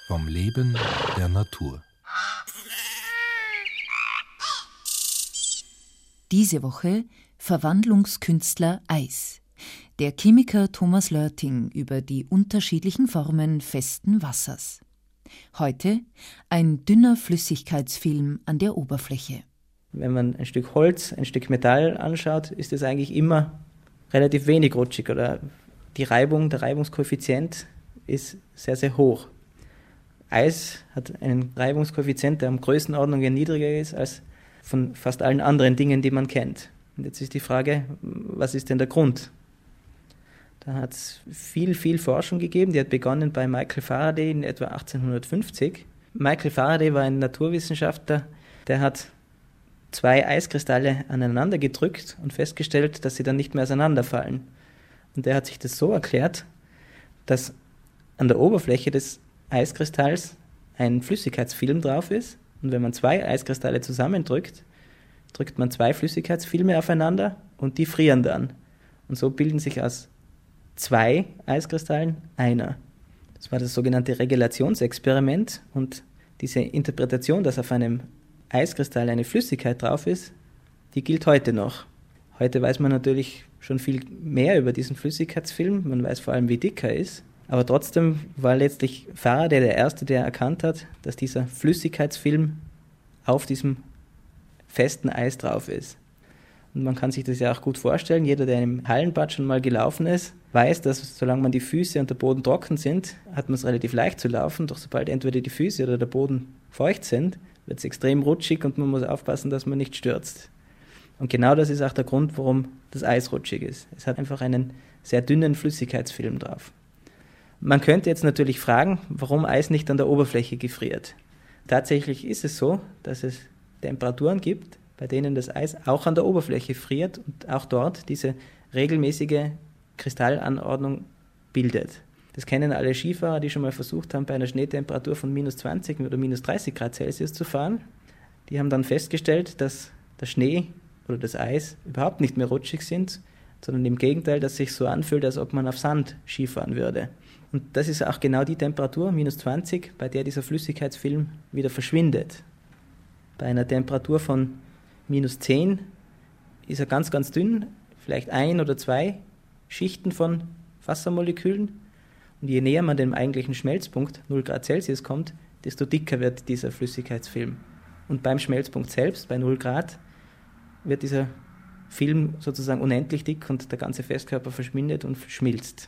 Vom Leben der Natur. Diese Woche Verwandlungskünstler Eis. Der Chemiker Thomas Lörting über die unterschiedlichen Formen festen Wassers. Heute ein dünner Flüssigkeitsfilm an der Oberfläche. Wenn man ein Stück Holz, ein Stück Metall anschaut, ist es eigentlich immer relativ wenig rutschig oder der Reibungskoeffizient ist sehr, sehr hoch. Eis hat einen Reibungskoeffizient, der um Größenordnungen niedriger ist als von fast allen anderen Dingen, die man kennt. Und jetzt ist die Frage, was ist denn der Grund? Da hat es viel Forschung gegeben, die hat begonnen bei Michael Faraday in etwa 1850. Michael Faraday war ein Naturwissenschaftler, der hat 2 Eiskristalle aneinander gedrückt und festgestellt, dass sie dann nicht mehr auseinanderfallen. Und der hat sich das so erklärt, dass an der Oberfläche des Eiskristalls ein Flüssigkeitsfilm drauf ist. Und wenn man 2 Eiskristalle zusammendrückt, drückt man 2 Flüssigkeitsfilme aufeinander und die frieren dann. Und so bilden sich aus 2 Eiskristallen einer. Das war das sogenannte Regulationsexperiment. Und diese Interpretation, dass auf einem Eiskristall eine Flüssigkeit drauf ist, die gilt heute noch. Heute weiß man natürlich schon viel mehr über diesen Flüssigkeitsfilm. Man weiß vor allem, wie dick er ist. Aber trotzdem war letztlich Faraday der Erste, der erkannt hat, dass dieser Flüssigkeitsfilm auf diesem festen Eis drauf ist. Und man kann sich das ja auch gut vorstellen. Jeder, der im Hallenbad schon mal gelaufen ist, weiß, dass solange man die Füße und der Boden trocken sind, hat man es relativ leicht zu laufen. Doch sobald entweder die Füße oder der Boden feucht sind, wird es extrem rutschig und man muss aufpassen, dass man nicht stürzt. Und genau das ist auch der Grund, warum das Eis rutschig ist. Es hat einfach einen sehr dünnen Flüssigkeitsfilm drauf. Man könnte jetzt natürlich fragen, warum Eis nicht an der Oberfläche gefriert. Tatsächlich ist es so, dass es Temperaturen gibt, bei denen das Eis auch an der Oberfläche friert und auch dort diese regelmäßige Kristallanordnung bildet. Das kennen alle Skifahrer, die schon mal versucht haben, bei einer Schneetemperatur von minus 20 oder minus 30 Grad Celsius zu fahren. Die haben dann festgestellt, dass der Schnee oder das Eis überhaupt nicht mehr rutschig sind, sondern im Gegenteil, dass es sich so anfühlt, als ob man auf Sand Skifahren würde. Und das ist auch genau die Temperatur, minus 20, bei der dieser Flüssigkeitsfilm wieder verschwindet. Bei einer Temperatur von minus 10 ist er ganz, ganz dünn, vielleicht 1 oder 2 Schichten von Wassermolekülen. Und je näher man dem eigentlichen Schmelzpunkt, 0 Grad Celsius, kommt, desto dicker wird dieser Flüssigkeitsfilm. Und beim Schmelzpunkt selbst, bei 0 Grad, wird dieser Film sozusagen unendlich dick und der ganze Festkörper verschwindet und schmilzt.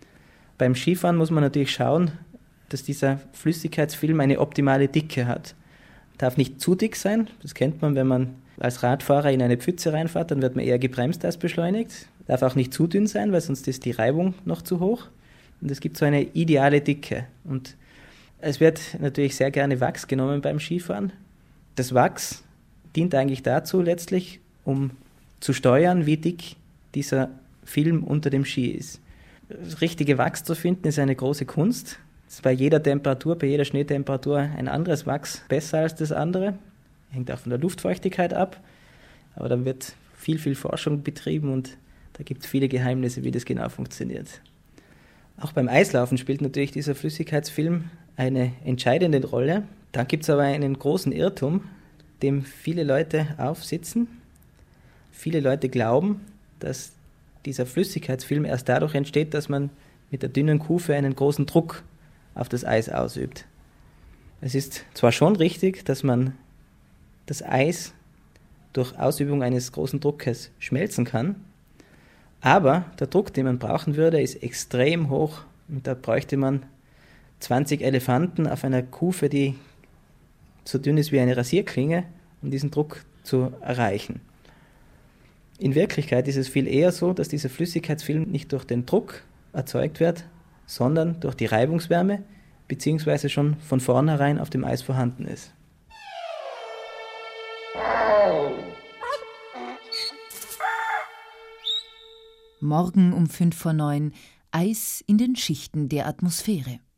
Beim Skifahren muss man natürlich schauen, dass dieser Flüssigkeitsfilm eine optimale Dicke hat. Darf nicht zu dick sein, das kennt man, wenn man als Radfahrer in eine Pfütze reinfährt, dann wird man eher gebremst als beschleunigt. Darf auch nicht zu dünn sein, weil sonst ist die Reibung noch zu hoch. Und es gibt so eine ideale Dicke. Und es wird natürlich sehr gerne Wachs genommen beim Skifahren. Das Wachs dient eigentlich dazu letztlich, um zu steuern, wie dick dieser Film unter dem Ski ist. Das richtige Wachs zu finden, ist eine große Kunst. Es ist bei jeder Temperatur, bei jeder Schneetemperatur ein anderes Wachs besser als das andere. Hängt auch von der Luftfeuchtigkeit ab. Aber da wird viel Forschung betrieben und da gibt es viele Geheimnisse, wie das genau funktioniert. Auch beim Eislaufen spielt natürlich dieser Flüssigkeitsfilm eine entscheidende Rolle. Da gibt es aber einen großen Irrtum, dem viele Leute aufsitzen. Viele Leute glauben, dass dieser Flüssigkeitsfilm erst dadurch entsteht, dass man mit der dünnen Kufe einen großen Druck auf das Eis ausübt. Es ist zwar schon richtig, dass man das Eis durch Ausübung eines großen Druckes schmelzen kann, aber der Druck, den man brauchen würde, ist extrem hoch und da bräuchte man 20 Elefanten auf einer Kufe, die so dünn ist wie eine Rasierklinge, um diesen Druck zu erreichen. In Wirklichkeit ist es viel eher so, dass dieser Flüssigkeitsfilm nicht durch den Druck erzeugt wird, sondern durch die Reibungswärme, beziehungsweise schon von vornherein auf dem Eis vorhanden ist. Morgen um 8:55 Eis in den Schichten der Atmosphäre.